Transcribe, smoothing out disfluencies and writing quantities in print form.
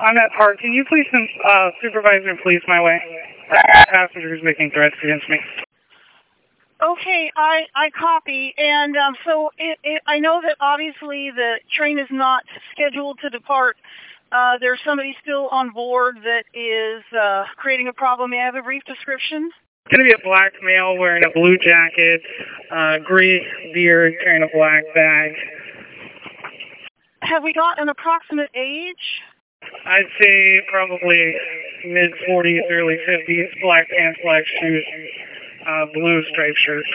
I'm at Park. Can you please send Supervisor Police my way? Passengers making threats against me. Okay, I copy. And so I know that obviously the train is not scheduled to depart. There's somebody still on board that is creating a problem. May I have a brief description? It's going to be a black male wearing a blue jacket, gray beard, carrying a black bag. Have we got an approximate age? I'd say probably mid-40s, early 50s, black pants, black shoes, blue striped shirt.